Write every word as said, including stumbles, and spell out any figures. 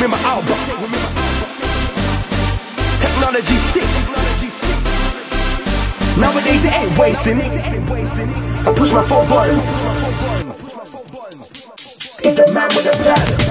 remember Alba. Technology sick. Nowadays it ain't wasting. I push my four buttons. He's the man with the bladder.